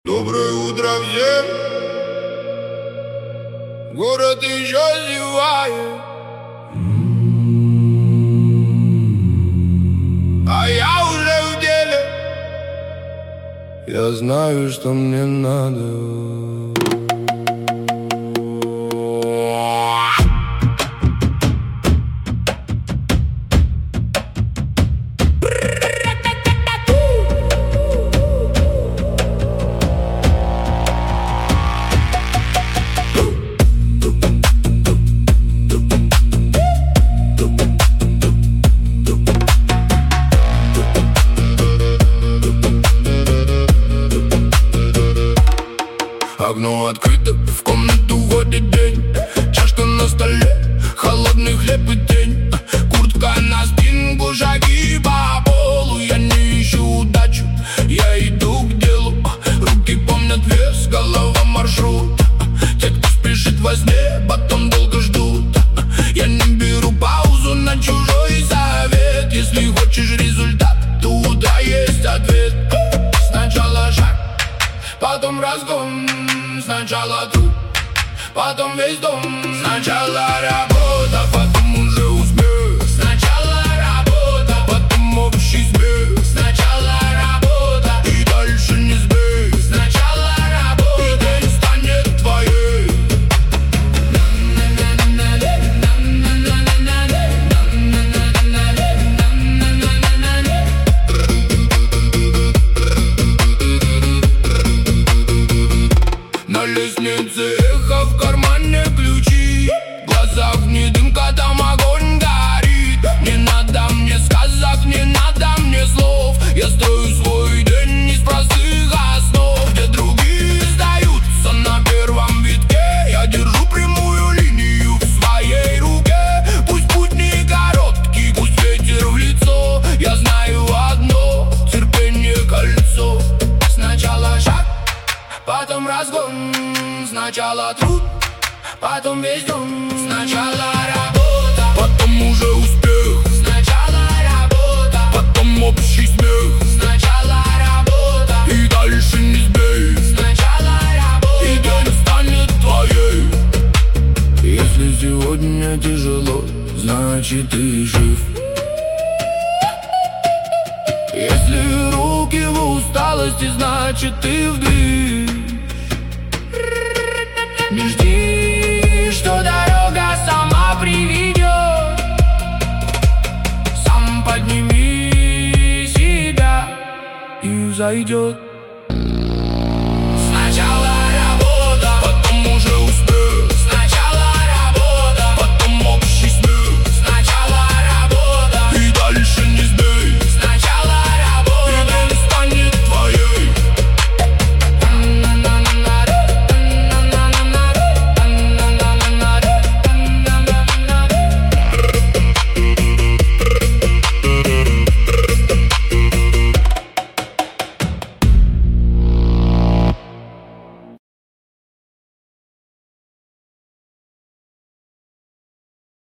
Доброе утро всем. Город еще зевает, а я уже в деле. Я знаю, что мне надо. Окно открыто, в комнату входит день. Чашка на столе, холодный хлеб и тень. Куртка на спинку, шаги по полу. Я не ищу удачу, я иду к делу. Руки помнят вес, голова маршрут. Те, кто спешит во сне, потом долго ждут. Я не беру паузу на чужой совет. Если хочешь результат, то у утра есть ответ. Сначала шаг, потом разгон. Сначала труд, потом весь дом. Сначала работа, потом уже успех. Сначала работа, потом общий смех. Сначала работа, и дальше не сбег. Сначала работа, и день станет твоей. На лестнице эхо, в кармане ключи. В глазах не дымка, там огонь горит. Не надо мне сказок, не надо мне слов. Я строю свой день из простых основ. Где другие сдаются на первом витке, я держу прямую линию в своей руке. Пусть путь не короткий, пусть ветер в лицо. Я знаю одно, терпение кольцо. Сначала шаг, потом разгон. Сначала труд, потом весь дом. Сначала работа, потом уже успех. Сначала работа, потом общий смех. Сначала работа, и дальше не сбей. Сначала работа, и день станет твоей. Если сегодня тяжело, значит ты жив. Если руки в усталости, значит ты вдвиг. Не жди, что дорога сама приведет. Сам подними себя, и взойдет.